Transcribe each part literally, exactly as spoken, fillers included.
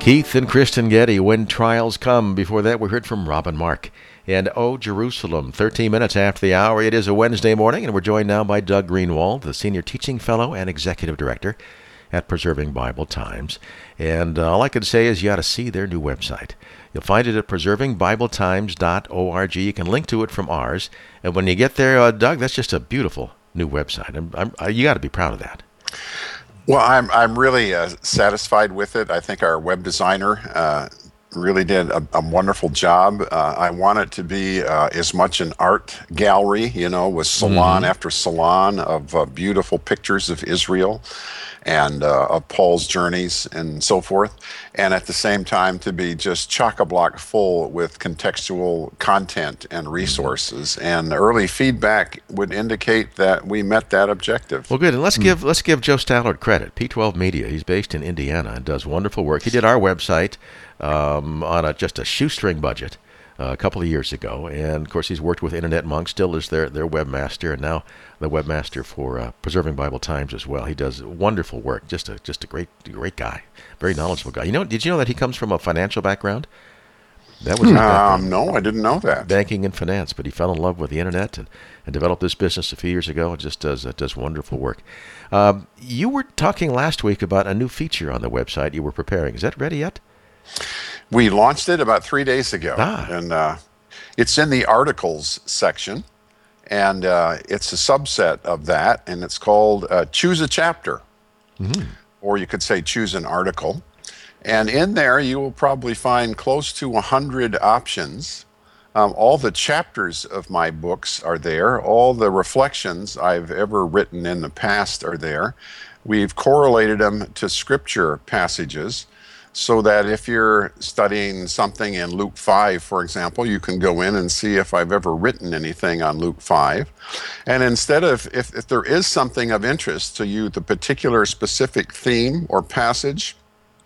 Keith and Kristen Getty, When Trials Come. Before that, we heard from Robin Mark. And Oh, Jerusalem, thirteen minutes after the hour. It is a Wednesday morning, and we're joined now by Doug Greenwald, the Senior Teaching Fellow and Executive Director at Preserving Bible Times. And uh, all I can say is you ought to see their new website. You'll find it at preserving bible times dot org. You can link to it from ours. And when you get there, uh, Doug, that's just a beautiful new website. I'm, I'm, uh, you got to be proud of that. Well, I'm I'm really uh, satisfied with it. I think our web designer uh, really did a, a wonderful job. Uh, I want it to be uh, as much an art gallery, you know, with salon mm-hmm. after salon of uh, beautiful pictures of Israel and uh, of Paul's journeys and so forth, and at the same time to be just chock-a-block full with contextual content and resources. And early feedback would indicate that we met that objective. Well, good. And let's mm. give let's give Joe Stallard credit. P twelve Media. He's based in Indiana and does wonderful work. He did our website um, on a, just a shoestring budget uh, a couple of years ago, and of course he's worked with Internet Monk. Still is their their webmaster, and now the webmaster for uh, Preserving Bible Times as well. He does wonderful work. Just a just a great great guy, very knowledgeable guy. You know, did you know that he comes from a financial background? That was um, no, I didn't know that. Banking and finance, but he fell in love with the internet and, and developed this business a few years ago. And just does uh, does wonderful work. Um, you were talking last week about a new feature on the website you were preparing. Is that ready yet? We launched it about three days ago, ah. and uh, it's in the articles section. And uh, it's a subset of that, and it's called uh, Choose a Chapter, mm-hmm. or you could say Choose an Article. And in there, you will probably find close to one hundred options. Um, all the chapters of my books are there. All the reflections I've ever written in the past are there. We've correlated them to scripture passages, so that if you're studying something in Luke five, for example, you can go in and see if I've ever written anything on Luke five. And instead of, if, if there is something of interest to you, the particular specific theme or passage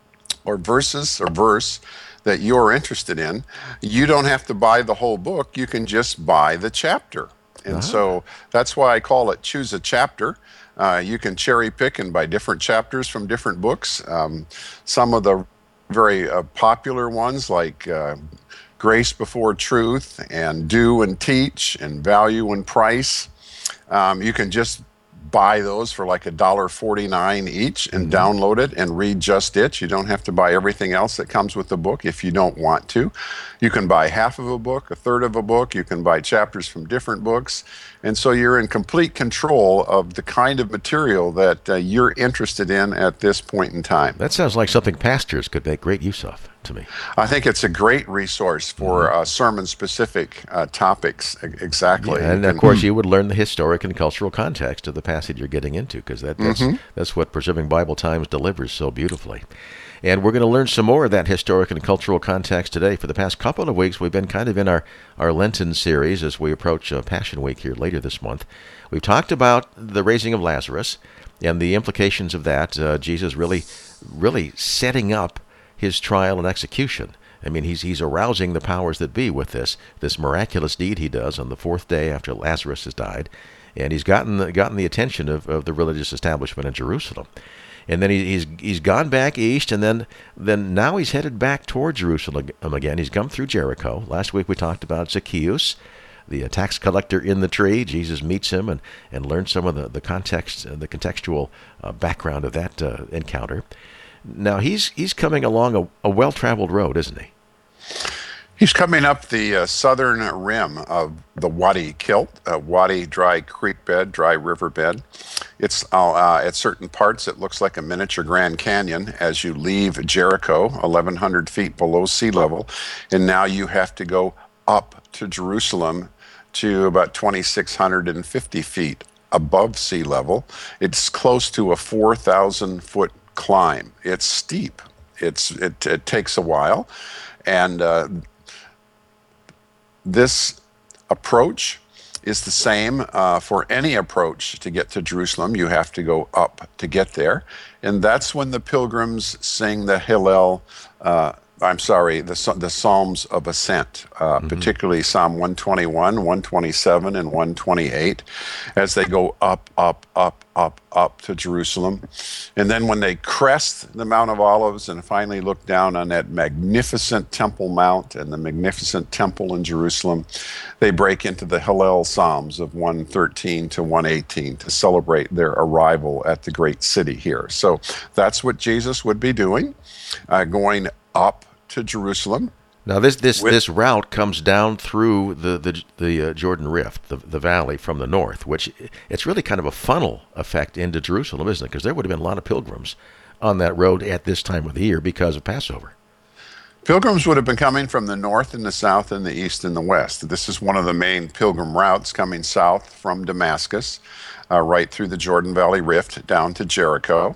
or verses or verse that you're interested in, you don't have to buy the whole book. You can just buy the chapter. And uh-huh. so that's why I call it Choose a Chapter. Uh, you can cherry pick and buy different chapters from different books. Um, some of the very uh, popular ones like uh, Grace Before Truth and Do and Teach and Value and Price. Um, you can just buy those for like a dollar forty-nine each and mm-hmm. download it and read just it. You don't have to buy everything else that comes with the book if you don't want to. You can buy half of a book, a third of a book. You can buy chapters from different books. And so you're in complete control of the kind of material that uh, you're interested in at this point in time. That sounds like something pastors could make great use of to me. I think it's a great resource for uh, sermon-specific uh, topics, exactly. Yeah, and, of course, you would learn the historic and cultural context of the passage you're getting into, because that, that's, mm-hmm. that's what Preserving Bible Times delivers so beautifully. And we're going to learn some more of that historic and cultural context today. For the past couple of weeks, we've been kind of in our, our Lenten series as we approach uh, Passion Week here later this month. We've talked about the raising of Lazarus and the implications of that. Uh, Jesus really, really setting up his trial and execution. I mean, he's he's arousing the powers that be with this this miraculous deed he does on the fourth day after Lazarus has died, and he's gotten the, gotten the attention of, of the religious establishment in Jerusalem. And then he, he's he's gone back east, and then then now he's headed back toward Jerusalem again. He's come through Jericho. Last week we talked about Zacchaeus, the tax collector in the tree. Jesus meets him and, and learns some of the, the context, the contextual uh, background of that uh, encounter. Now he's he's coming along a, a well-traveled road, isn't he? He's coming up the uh, southern rim of the Wadi Kilt, uh, Wadi dry creek bed, dry river bed. It's uh, uh, at certain parts it looks like a miniature Grand Canyon as you leave Jericho, eleven hundred feet below sea level, and now you have to go up to Jerusalem to about twenty-six hundred fifty feet above sea level. It's close to a four thousand foot climb. It's steep. It's it, it takes a while, and uh, this approach is the same uh, for any approach to get to Jerusalem. You have to go up to get there, and that's when the pilgrims sing the Hallel. Uh, I'm sorry, the the Psalms of Ascent, uh, mm-hmm. particularly Psalm one twenty-one, one twenty-seven, and one twenty-eight, as they go up, up, up, up, up to Jerusalem. And then when they crest the Mount of Olives and finally look down on that magnificent Temple Mount and the magnificent temple in Jerusalem, they break into the Hallel Psalms of one thirteen to one eighteen to celebrate their arrival at the great city here. So that's what Jesus would be doing, uh, going up to Jerusalem. Now, this this, With, this route comes down through the the, the uh, Jordan Rift, the, the valley from the north, which it's really kind of a funnel effect into Jerusalem, isn't it? Because there would have been a lot of pilgrims on that road at this time of the year because of Passover. Pilgrims would have been coming from the north and the south and the east and the west. This is one of the main pilgrim routes coming south from Damascus, uh, right through the Jordan Valley Rift down to Jericho.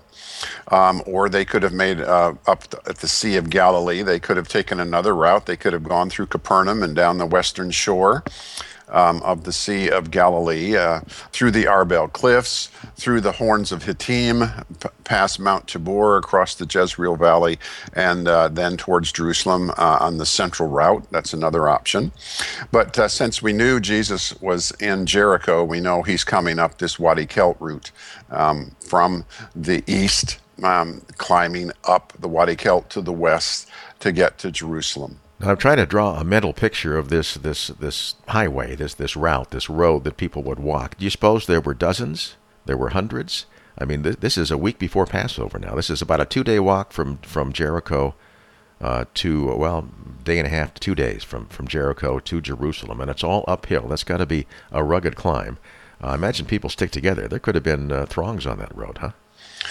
Um, or they could have made uh, up at the Sea of Galilee. They could have taken another route. They could have gone through Capernaum and down the western shore um, of the Sea of Galilee, uh, through the Arbel Cliffs, through the Horns of Hittim, p- past Mount Tabor, across the Jezreel Valley, and uh, then towards Jerusalem uh, on the central route. That's another option. But uh, since we knew Jesus was in Jericho, we know he's coming up this Wadi Kelt route um, from the east, um, climbing up the Wadi Kelt to the west to get to Jerusalem. Now, I'm trying to draw a mental picture of this this this highway, this this route, this road that people would walk. Do you suppose there were dozens? There were hundreds? I mean, th- this is a week before Passover now. This is about a two-day walk from, from Jericho uh, to, well, day and a half to two days from, from Jericho to Jerusalem, and it's all uphill. That's got to be a rugged climb. Uh, I imagine people stick together. There could have been uh, throngs on that road, huh?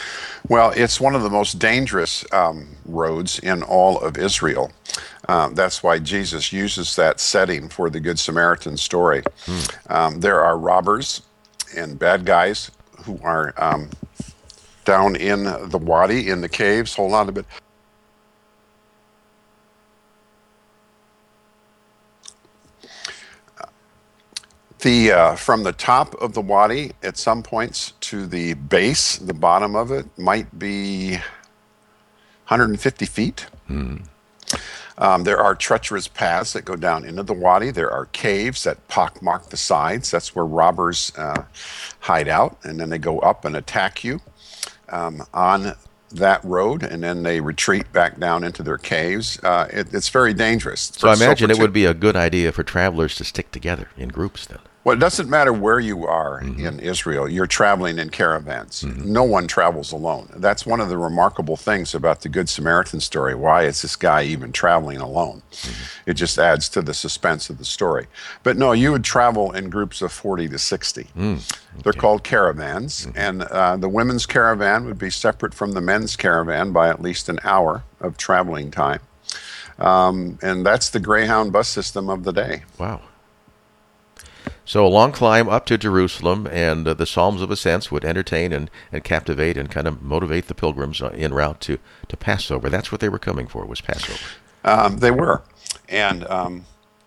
Well, it's one of the most dangerous um, roads in all of Israel. Um, that's why Jesus uses that setting for the Good Samaritan story. Hmm. Um, there are robbers and bad guys who are um, down in the wadi, in the caves. Hold on a bit. The uh, from the top of the wadi, at some points to the base, the bottom of it might be one hundred fifty feet. Hmm. Um, there are treacherous paths that go down into the wadi. There are caves that pockmark the sides. That's where robbers uh, hide out, and then they go up and attack you um, on that road, and then they retreat back down into their caves. Uh, it, it's very dangerous. So I imagine it would be a good idea for travelers to stick together in groups then. Well, it doesn't matter where you are mm-hmm. in Israel. You're traveling in caravans. Mm-hmm. No one travels alone. That's one of the remarkable things about the Good Samaritan story. Why is this guy even traveling alone? Mm-hmm. It just adds to the suspense of the story. But no, you would travel in groups of forty to sixty. Mm, okay. They're called caravans. Mm-hmm. And uh, the women's caravan would be separate from the men's caravan by at least an hour of traveling time. Um, and that's the Greyhound bus system of the day. Wow. So a long climb up to Jerusalem, and uh, the Psalms of Ascents would entertain and, and captivate and kind of motivate the pilgrims uh, en route to, to Passover. That's what they were coming for, was Passover. Um, they were. And um,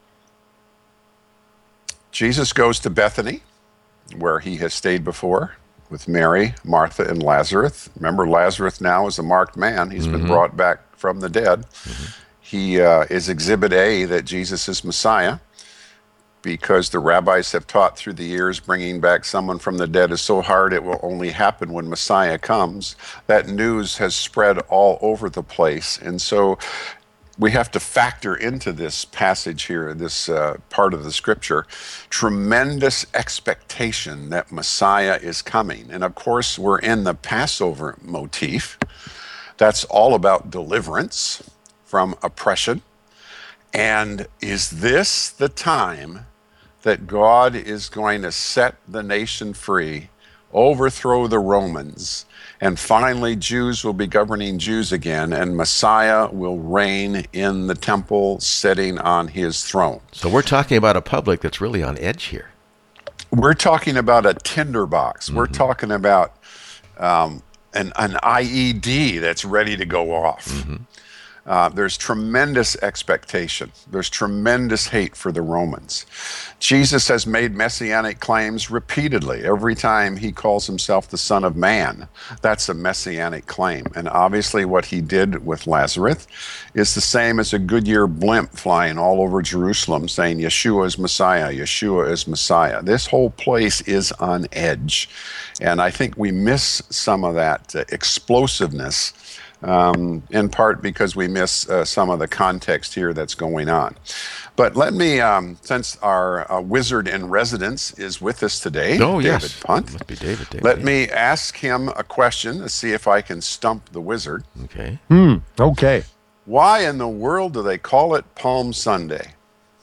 Jesus goes to Bethany, where he has stayed before, with Mary, Martha, and Lazarus. Remember, Lazarus now is a marked man. He's mm-hmm. been brought back from the dead. Mm-hmm. He uh, is Exhibit A that Jesus is Messiah, because the rabbis have taught through the years bringing back someone from the dead is so hard it will only happen when Messiah comes. That news has spread all over the place. And so we have to factor into this passage here, this uh, part of the scripture, tremendous expectation that Messiah is coming. And of course, we're in the Passover motif. That's all about deliverance from oppression. And is this the time that God is going to set the nation free, overthrow the Romans, and finally Jews will be governing Jews again, and Messiah will reign in the temple, sitting on his throne? So we're talking about a public that's really on edge here. We're talking about a tinderbox. Mm-hmm. We're talking about um, an, an I E D that's ready to go off. Mm-hmm. Uh, there's tremendous expectation. There's tremendous hate for the Romans. Jesus has made messianic claims repeatedly. Every time he calls himself the Son of Man, that's a messianic claim. And obviously what he did with Lazarus is the same as a Goodyear blimp flying all over Jerusalem saying, Yeshua is Messiah, Yeshua is Messiah. This whole place is on edge. And I think we miss some of that uh, explosiveness, um, in part because we miss uh, some of the context here that's going on. But let me, um, since our uh, wizard in residence is with us today, oh, David yes. Punt, Must be David, David, let yeah. me ask him a question to see if I can stump the wizard. Okay. Hmm. Okay. Why in the world do they call it Palm Sunday?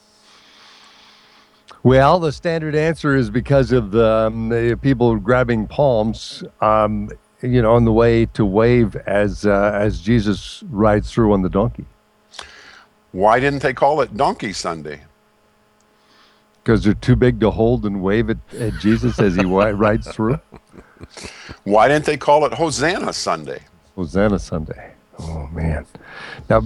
Well, the standard answer is because of the, um, the people grabbing palms, um, you know, on the way to wave as uh, as Jesus rides through on the donkey. Why didn't they call it Donkey Sunday? Because they're too big to hold and wave at, at Jesus as he wi- rides through. Why didn't they call it Hosanna Sunday? Hosanna Sunday. Oh, man. Now,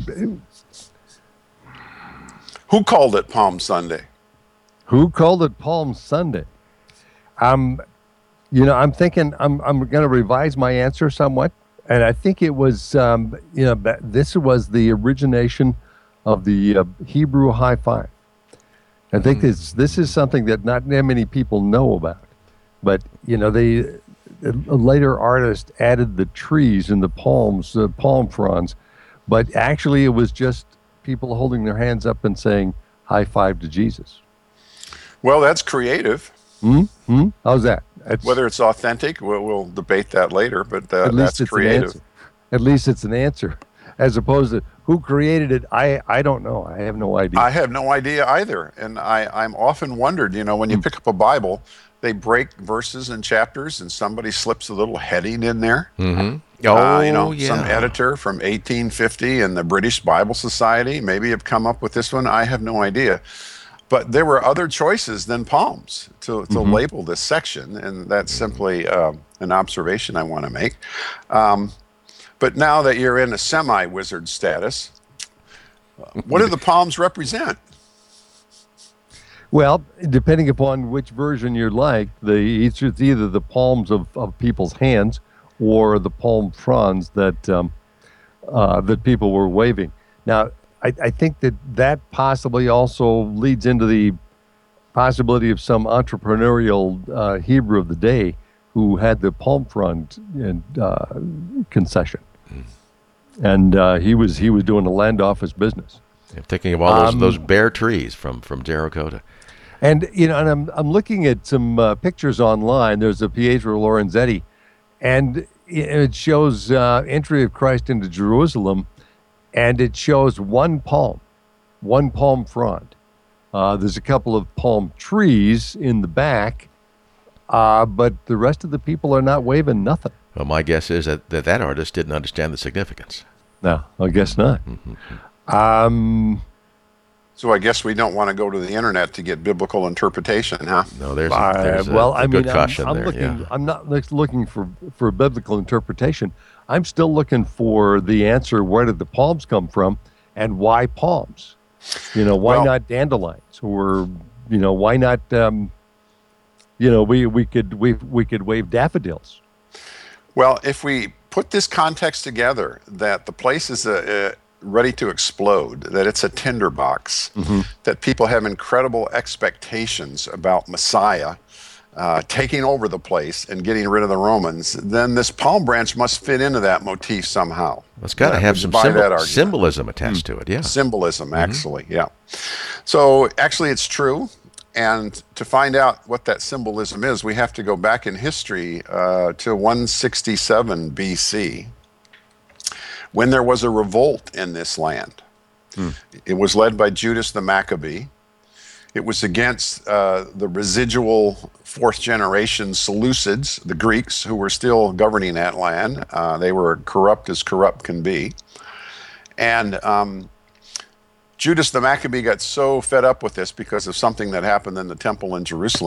Who called it Palm Sunday? who called it Palm Sunday? Um, you know, I'm thinking I'm I'm going to revise my answer somewhat, and I think it was um, you know that this was the origination of the uh, Hebrew high five. I think this this is something that not that many people know about, but you know they a later artist added the trees and the palms, the palm fronds, but actually it was just people holding their hands up and saying high five to Jesus. Well, that's creative. Mm-hmm. How's that? That's, Whether it's authentic, we'll, we'll debate that later, but uh, at least that's it's creative. an answer. At least it's an answer, as opposed to who created it. I, I don't know. I have no idea. I have no idea either. And I, I'm often wondered, you know, when you pick up a Bible, they break verses and chapters and somebody slips a little heading in there. Mm-hmm. Oh, uh, you know, yeah. some editor from eighteen fifty in the British Bible Society maybe have come up with this one. I have no idea. But there were other choices than palms to, to Mm-hmm. label this section, and that's simply uh, an observation I want to make. Um, but now that you're in a semi-wizard status, what do the palms represent? Well, depending upon which version you like, the it's it's either the palms of, of people's hands or the palm fronds that um, uh, that people were waving. Now, I, I think that that possibly also leads into the possibility of some entrepreneurial uh, Hebrew of the day who had the palm frond uh, concession, and uh, he was he was doing a land office business. I'm thinking of all those Um, those bare trees from from Terracotta. And you know, and I'm I'm looking at some uh, pictures online. There's a Pietro Lorenzetti, and it shows uh, entry of Christ into Jerusalem, and it shows one palm, one palm frond. Uh, there's a couple of palm trees in the back, uh, but the rest of the people are not waving nothing. Well, my guess is that that, that artist didn't understand the significance. No, I guess not. Um, So I guess we don't want to go to the internet to get biblical interpretation, huh? No, there's, a, Uh, there's a, well, a I good mean, caution I'm, I'm there. looking. Yeah. I'm not look- looking for for biblical interpretation. I'm still looking for the answer. Where did the palms come from, and why palms? You know, why Well- not dandelions, or you know, why not? Um, you know, we we could we we could wave daffodils. Well, if we put this context together, that the place is a, a ready to explode, that it's a tinderbox, that people have incredible expectations about Messiah uh, taking over the place and getting rid of the Romans, then this palm branch must fit into that motif somehow. It's got to Yeah, have would some buy symbol- that argument. symbolism attached to it. Yeah. Symbolism, actually, yeah. So actually, it's true. And to find out what that symbolism is, we have to go back in history uh, to one sixty-seven B C, when there was a revolt in this land. It was led by Judas the Maccabee. It was against uh, the residual fourth generation Seleucids, the Greeks, who were still governing that land. Uh, they were corrupt as corrupt can be. And um, Judas the Maccabee got so fed up with this because of something that happened in the temple in Jerusalem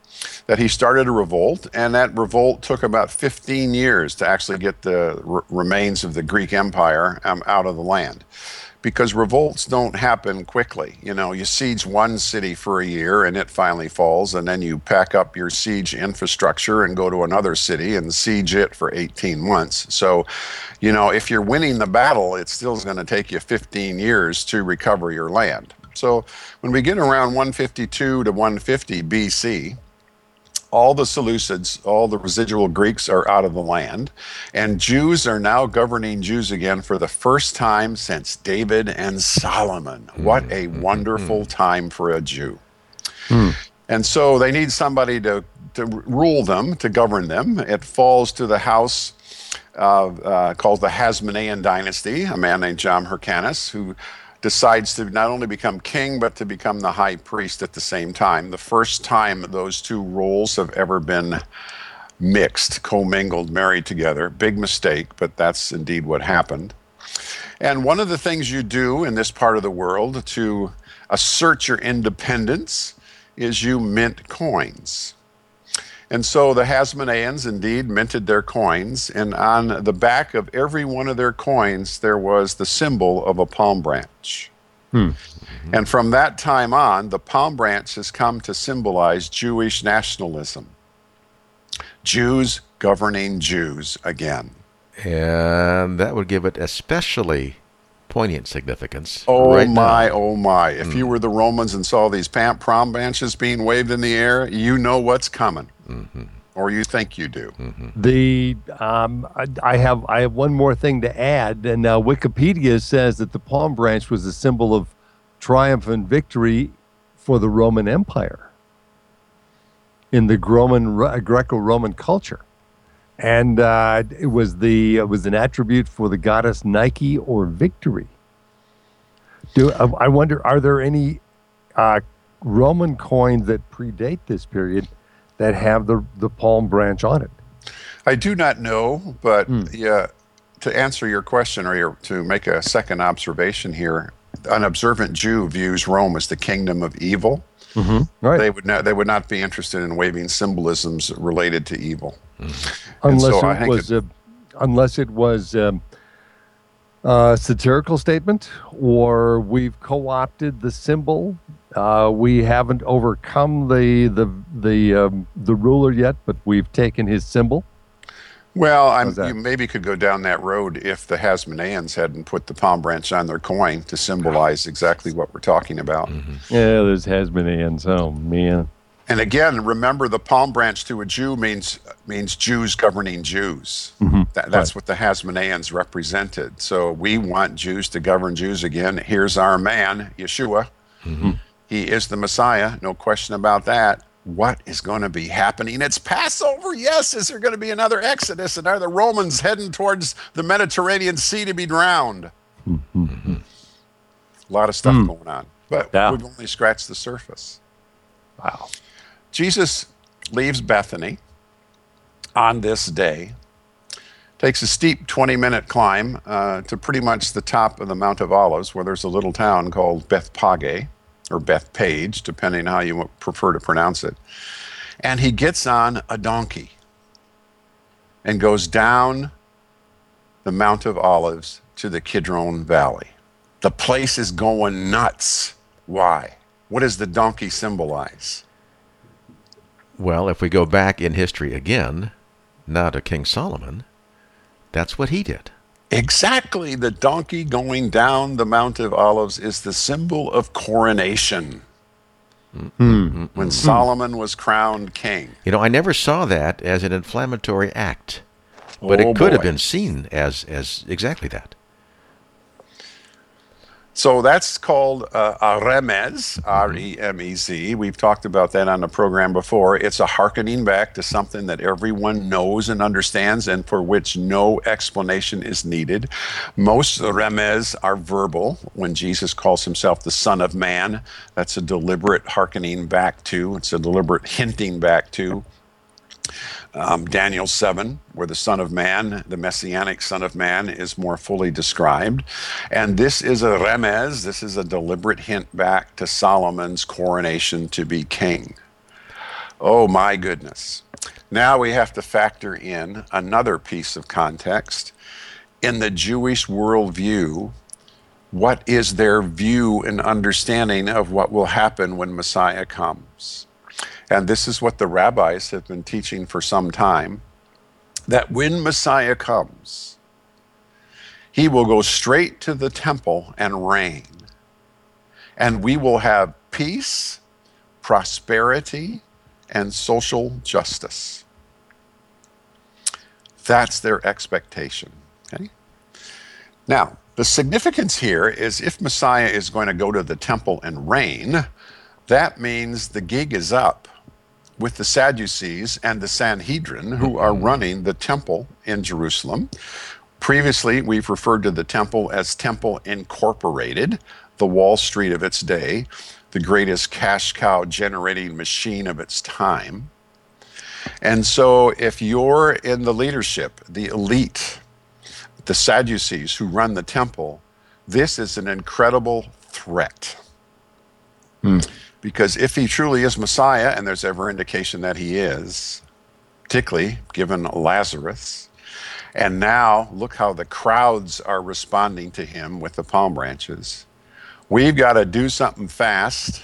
that he started a revolt, and that revolt took about fifteen years to actually get the r- remains of the Greek Empire um, out of the land. Because revolts don't happen quickly. You know, you siege one city for a year and it finally falls, and then you pack up your siege infrastructure and go to another city and siege it for eighteen months. So, you know, if you're winning the battle, it still is going to take you fifteen years to recover your land. So when we get around one fifty-two to one fifty B C, all the Seleucids, all the residual Greeks are out of the land, and Jews are now governing Jews again for the first time since David and Solomon. What a wonderful time for a Jew. Mm. And so they need somebody to, to rule them, to govern them. It falls to the house uh, uh, called the Hasmonean dynasty, a man named John Hyrcanus, who decides to not only become king, but to become the high priest at the same time. The first time those two roles have ever been mixed, commingled, married together. Big mistake, but that's indeed what happened. And one of the things you do in this part of the world to assert your independence is you mint coins. And so the Hasmoneans indeed minted their coins, and on the back of every one of their coins, there was the symbol of a palm branch. Hmm. Mm-hmm. And from that time on, the palm branch has come to symbolize Jewish nationalism. Jews governing Jews again. And that would give it especially poignant significance. Oh right my, now. oh my. If Mm. you were the Romans and saw these pam- palm branches being waved in the air, you know what's coming. Mm-hmm. Or you think you do. Mm-hmm. The um, I, I have I have one more thing to add, and uh, Wikipedia says that the palm branch was a symbol of triumph and victory for the Roman Empire in the Roman Greco-Roman culture, and uh, it was the it was an attribute for the goddess Nike or victory. Do I wonder, are there any uh, Roman coins that predate this period that have the, the palm branch on it? I do not know, but Mm. yeah, to answer your question, or your, to make a second observation here, an observant Jew views Rome as the kingdom of evil. Mm-hmm. Right. They would not. They would not be interested in waving symbolisms related to evil, unless so I it think was it- a, unless it was um, a satirical statement, or we've co-opted the symbol. Uh, we haven't overcome the the the um, the ruler yet, but we've taken his symbol. Well, I'm, How's that? you maybe could go down that road if the Hasmoneans hadn't put the palm branch on their coin to symbolize exactly what we're talking about. Yeah, there's Hasmoneans. Oh man. And again, remember, the palm branch to a Jew means means Jews governing Jews. Mm-hmm. That, that's Right. what the Hasmoneans represented. So we want Jews to govern Jews again. Here's our man, Yeshua. Mm-hmm. He is the Messiah, no question about that. What is going to be happening? It's Passover, yes. Is there going to be another Exodus? And are the Romans heading towards the Mediterranean Sea to be drowned? Mm-hmm. A lot of stuff Mm. going on. But Yeah. we've only scratched the surface. Wow. Jesus leaves Bethany on this day, takes a steep twenty-minute climb uh, to pretty much the top of the Mount of Olives, where there's a little town called Bethphage, or Bethpage, depending how you prefer to pronounce it. And he gets on a donkey and goes down the Mount of Olives to the Kidron Valley. The place is going nuts. Why? What does the donkey symbolize? Well, if we go back in history again, now to King Solomon, that's what he did. Exactly. The donkey going down the Mount of Olives is the symbol of coronation. Mm. When Solomon was crowned king. You know, I never saw that as an inflammatory act, but Oh, it could have boy. been seen as as exactly that. So that's called uh, a remez, R E M E Z. We've talked about that on the program before. It's a hearkening back to something that everyone knows and understands and for which no explanation is needed. Most remez are verbal. When Jesus calls himself the Son of Man, that's a deliberate hearkening back to, it's a deliberate hinting back to. Um, Daniel seven, where the Son of Man, the Messianic Son of Man, is more fully described. And this is a remez, this is a deliberate hint back to Solomon's coronation to be king. Oh my goodness. Now we have to factor in another piece of context. In the Jewish worldview, what is their view and understanding of what will happen when Messiah comes? And this is what the rabbis have been teaching for some time, that when Messiah comes, he will go straight to the temple and reign. And we will have peace, prosperity, and social justice. That's their expectation. Okay? Now, the significance here is if Messiah is going to go to the temple and reign, that means the gig is up with the Sadducees and the Sanhedrin, who are running the temple in Jerusalem. Previously, we've referred to the temple as Temple Incorporated, the Wall Street of its day, the greatest cash cow generating machine of its time. And so if you're in the leadership, the elite, the Sadducees who run the temple, this is an incredible threat. Hmm. Because if he truly is Messiah, and there's every indication that he is, particularly given Lazarus, and now look how the crowds are responding to him with the palm branches, we've got to do something fast,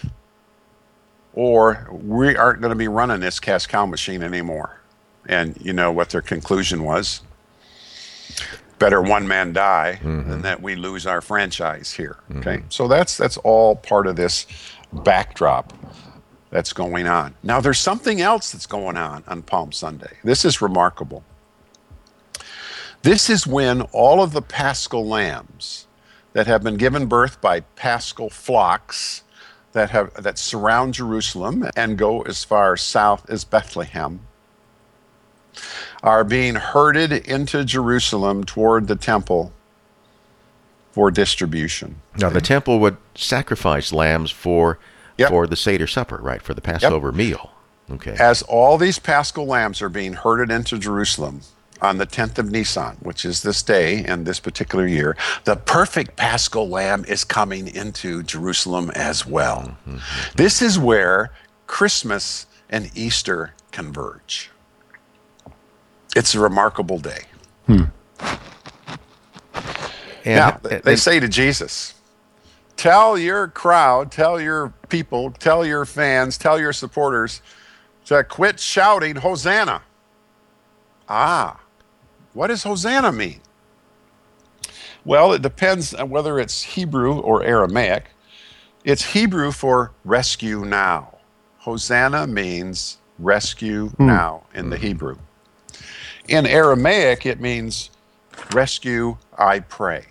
or we aren't going to be running this cash cow machine anymore. And you know what their conclusion was? Better one man die mm-hmm. than that we lose our franchise here. Okay, mm-hmm. so that's that's all part of this backdrop that's going on. Now there's something else that's going on on Palm Sunday. This is remarkable. This is when all of the Paschal lambs that have been given birth by Paschal flocks that have that surround Jerusalem and go as far south as Bethlehem are being herded into Jerusalem toward the temple for distribution. Now, the temple would sacrifice lambs for yep. for the Seder supper, right, for the Passover yep. meal. Okay. As all these Paschal lambs are being herded into Jerusalem on the tenth of Nisan, which is this day and this particular year, the perfect Paschal lamb is coming into Jerusalem as well. Mm-hmm. This is where Christmas and Easter converge. It's a remarkable day. Hmm. And, now, and, they say to Jesus, tell your crowd, tell your people, tell your fans, tell your supporters to quit shouting Hosanna. Ah, what does Hosanna mean? Well, it depends on whether it's Hebrew or Aramaic. It's Hebrew for rescue now. Hosanna means rescue hmm. now in the Hebrew. In Aramaic, it means rescue, I pray.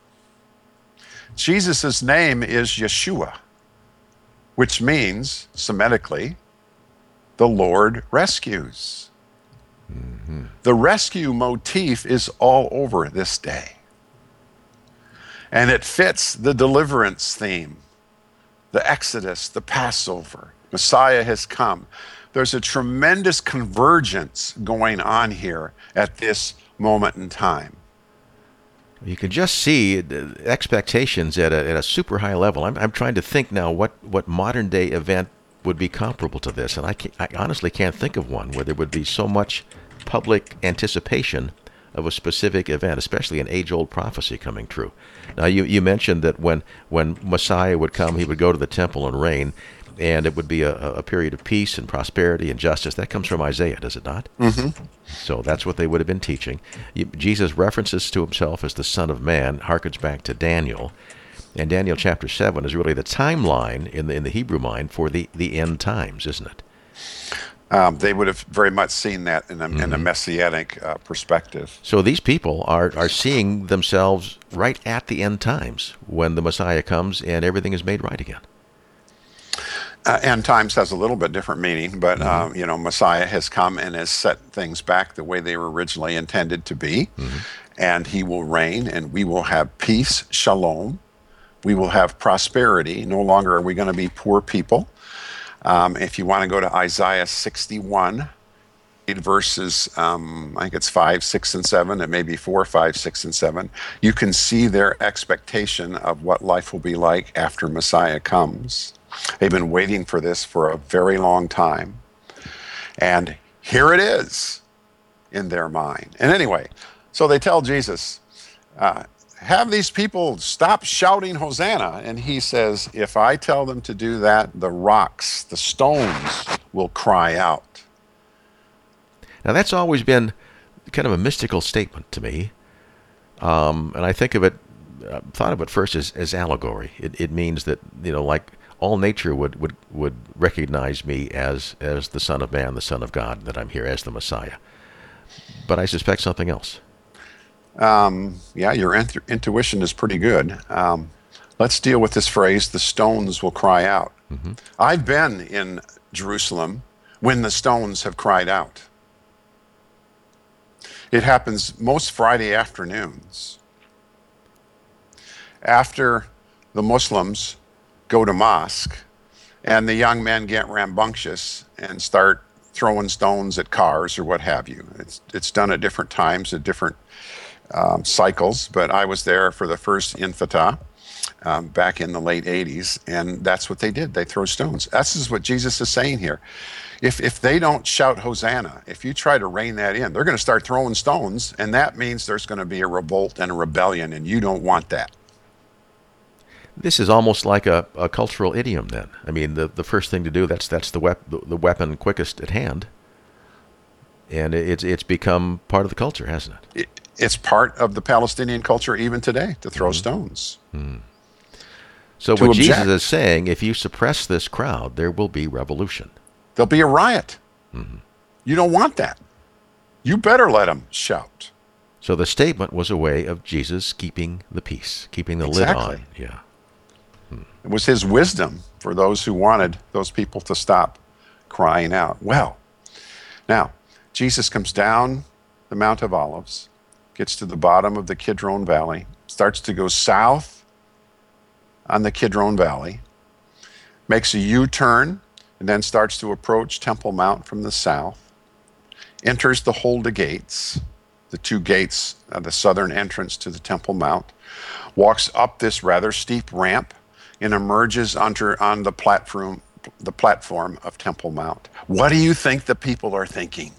Jesus' name is Yeshua, which means, Semitically, the Lord rescues. Mm-hmm. The rescue motif is all over this day. And it fits the deliverance theme, the Exodus, the Passover. Messiah has come. There's a tremendous convergence going on here at this moment in time. You can just see the expectations at a, at a super high level. I'm, I'm trying to think now what, what modern day event would be comparable to this, and I, can, I honestly can't think of one where there would be so much public anticipation of a specific event, especially an age-old prophecy coming true. Now, you, you mentioned that when, when Messiah would come, he would go to the temple and reign, and it would be a, a period of peace and prosperity and justice. That comes from Isaiah, does it not? Mm-hmm. So that's what they would have been teaching. Jesus references to himself as the Son of Man, harkens back to Daniel. And Daniel chapter seven is really the timeline in the, in the Hebrew mind for the, the end times, isn't it? Um, they would have very much seen that in a, mm-hmm. in a messianic uh, perspective. So these people are, are seeing themselves right at the end times when the Messiah comes and everything is made right again. Uh, end times has a little bit different meaning, but mm-hmm. uh, you know, Messiah has come and has set things back the way they were originally intended to be, mm-hmm. and he will reign, and we will have peace, shalom. We will have prosperity. No longer are we going to be poor people. Um, if you want to go to Isaiah sixty-one, verses, um, I think it's five, six, and seven, and maybe four, five, six, and seven, you can see their expectation of what life will be like after Messiah comes. They've been waiting for this for a very long time. And here it is in their mind. And anyway, so they tell Jesus, uh, have these people stop shouting Hosanna. And he says, if I tell them to do that, the rocks, the stones will cry out. Now, that's always been kind of a mystical statement to me. Um, and I think of it, I thought of it first as, as allegory. It, it means that, you know, like all nature would, would, would recognize me as, as the Son of Man, the Son of God, that I'm here as the Messiah. But I suspect something else. Um, yeah, your int- intuition is pretty good. Um, let's deal with this phrase, the stones will cry out. Mm-hmm. I've been in Jerusalem when the stones have cried out. It happens most Friday afternoons. After the Muslims go to mosque and the young men get rambunctious and start throwing stones at cars or what have you. It's, it's done at different times, at different Um, cycles, but I was there for the first Intifada um, back in the late eighties, and that's what they did. They throw stones. This is what Jesus is saying here. If if they don't shout Hosanna, if you try to rein that in, they're going to start throwing stones, and that means there's going to be a revolt and a rebellion, and you don't want that. This is almost like a, a cultural idiom then. I mean, the, the first thing to do, that's that's the, wep- the, the weapon quickest at hand. And it's it's become part of the culture, hasn't it? it It's part of the Palestinian culture even today to throw mm-hmm. stones. Mm. So to what object. Jesus is saying, if you suppress this crowd, there will be revolution. There'll be a riot. Mm-hmm. You don't want that. You better let them shout. So the statement was a way of Jesus keeping the peace, keeping the exactly. lid on. Yeah. Hmm. It was his wisdom for those who wanted those people to stop crying out. Well, now, Jesus comes down the Mount of Olives, gets to the bottom of the Kidron Valley, starts to go south on the Kidron Valley, makes a U-turn, and then starts to approach Temple Mount from the south, enters the Huldah Gates, the two gates at the southern entrance to the Temple Mount, walks up this rather steep ramp, and emerges onto, on the platform, the platform of Temple Mount. What do you think the people are thinking?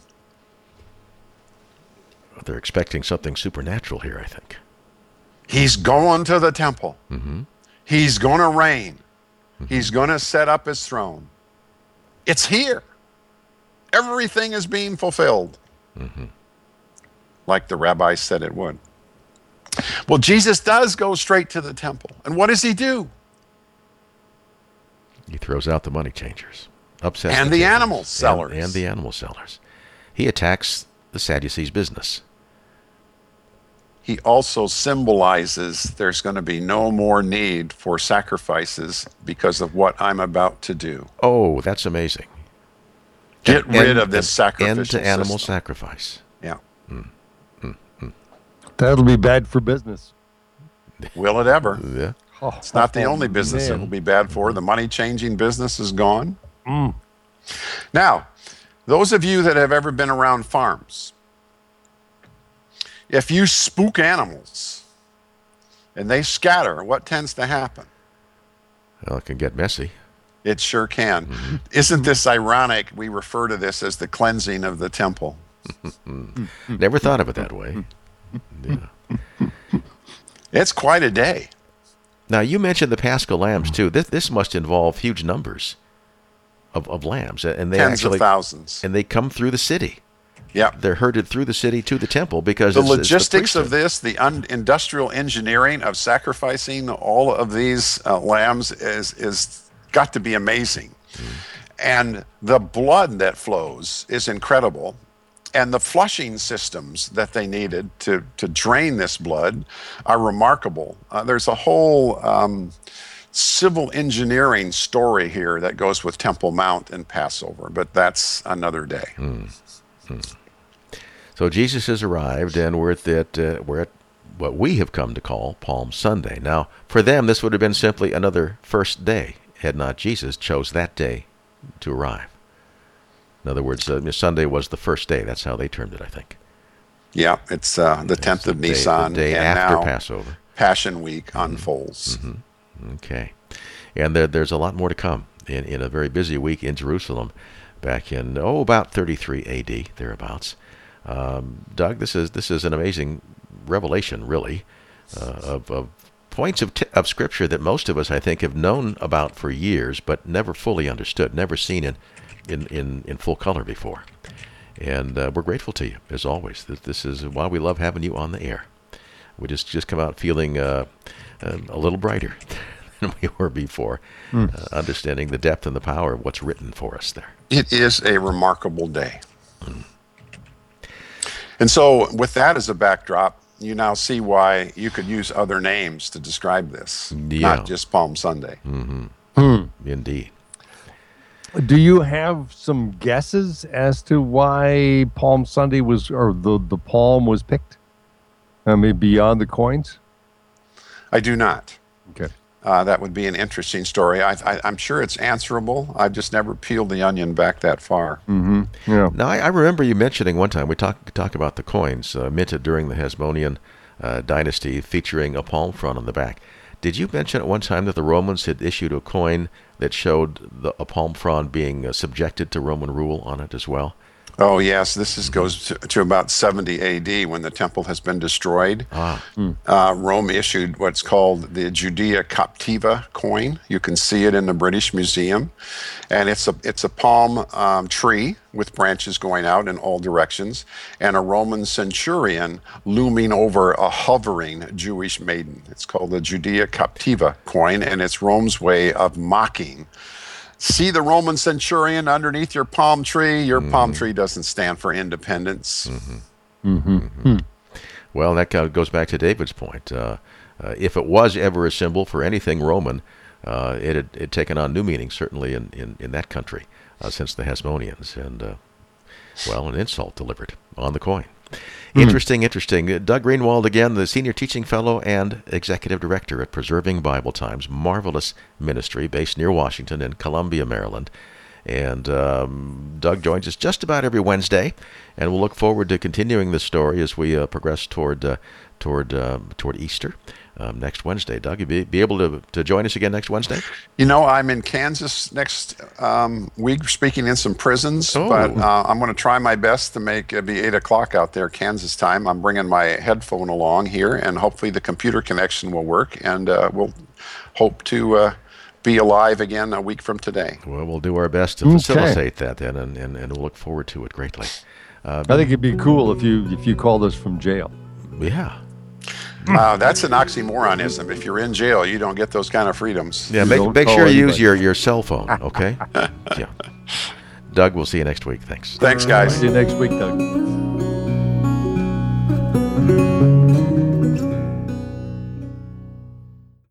They're expecting something supernatural here, I think. He's going to the temple. Mm-hmm. He's going to reign. Mm-hmm. He's going to set up his throne. It's here. Everything is being fulfilled. Mm-hmm. Like the rabbis said it would. Well, Jesus does go straight to the temple. And what does he do? He throws out the money changers. Upsets and the, the animal sellers. And, and the animal sellers. He attacks the Sadducees' business. He also symbolizes there's going to be no more need for sacrifices because of what I'm about to do. Oh, that's amazing. Get An rid end, of this sacrificial end to animal system. sacrifice. Yeah. Mm, mm, mm. That'll be bad for business. Will it ever? Yeah. Oh, it's not the oh, only business man. it will be bad for. The money-changing business is gone. Mm. Now, those of you that have ever been around farms, if you spook animals and they scatter, what tends to happen? Well, it can get messy. It sure can. Mm-hmm. Isn't this ironic? We refer to this as the cleansing of the temple. Never thought of it that way. Yeah. It's quite a day. Now, you mentioned the Paschal lambs, too. This, this must involve huge numbers of, of lambs. And they Tens actually, of thousands. And they come through the city. Yeah. They're herded through the city to the temple because the it's, logistics it's the of this, the un- industrial engineering of sacrificing all of these uh, lambs is is got to be amazing. Mm. And the blood that flows is incredible. And the flushing systems that they needed to, to drain this blood are remarkable. Uh, there's a whole um, civil engineering story here that goes with Temple Mount and Passover, but that's another day. Mm. Mm. So Jesus has arrived, and we're at that. Uh, we're at what we have come to call Palm Sunday. Now, for them, this would have been simply another first day, had not Jesus chose that day to arrive. In other words, uh, Sunday was the first day. That's how they termed it, I think. Yeah, it's uh, the tenth of day, Nisan, the day and after now Passover. Passion Week unfolds. Mm-hmm. Okay, and there, there's a lot more to come in, in a very busy week in Jerusalem. back in, oh, about thirty-three A D, thereabouts. Um, Doug, this is this is an amazing revelation, really, uh, of, of points of, t- of Scripture that most of us, I think, have known about for years, but never fully understood, never seen in, in, in, in full color before. And uh, we're grateful to you, as always. This, this is why we love having you on the air. We just, just come out feeling uh, uh, a little brighter than we were before, mm. uh, understanding the depth and the power of what's written for us there. It is a remarkable day. Mm. And so with that as a backdrop, you now see why you could use other names to describe this, yeah. not just Palm Sunday. Mm-hmm. Mm. Indeed. Do you have some guesses as to why Palm Sunday was, or the, the palm was picked? I mean, beyond the coins? I do not. Okay. Uh, that would be an interesting story. I, I, I'm sure it's answerable. I've just never peeled the onion back that far. Mm-hmm. Yeah. Now, I, I remember you mentioning one time, we talked talk about the coins uh, minted during the Hasmonean uh, dynasty featuring a palm frond on the back. Did you mention at one time that the Romans had issued a coin that showed the, a palm frond being uh, subjected to Roman rule on it as well? Oh, yes. This is, goes to, to about seventy A D when the temple has been destroyed. Ah. Uh, Rome issued what's called the Judea Captiva coin. You can see it in the British Museum. And it's a, it's a palm um, tree with branches going out in all directions and a Roman centurion looming over a hovering Jewish maiden. It's called the Judea Captiva coin, and it's Rome's way of mocking. See the Roman centurion underneath your palm tree. Your mm-hmm. palm tree doesn't stand for independence. Mm-hmm. Mm-hmm. Mm-hmm. Well, that kind of goes back to David's point. Uh, uh, if it was ever a symbol for anything Roman, uh, it had it taken on new meaning, certainly in, in, in that country, uh, since the Hasmoneans. And, uh, well, an insult delivered on the coin. Mm-hmm. Interesting, interesting. Doug Greenwald, again, the Senior Teaching Fellow and Executive Director at Preserving Bible Times, marvelous ministry based near Washington in Columbia, Maryland. And um, Doug joins us just about every Wednesday, and we'll look forward to continuing the story as we uh, progress toward uh, toward uh, toward Easter um, next Wednesday. Doug, you be, be able to, to join us again next Wednesday? You know, I'm in Kansas next um, week speaking in some prisons, oh. but uh, I'm going to try my best to make it be eight o'clock out there, Kansas time. I'm bringing my headphone along here, and hopefully the computer connection will work, and uh, we'll hope to uh, be alive again a week from today. Well, we'll do our best to okay. facilitate that then, and, and, and we'll look forward to it greatly. Uh, I think it'd be cool if you if you called us from jail. Yeah. Uh, that's an oxymoronism. If you're in jail, you don't get those kind of freedoms. Yeah, make, make sure you use your, your cell phone, okay? Yeah. Doug, we'll see you next week. Thanks. Thanks, guys. See you next week, Doug.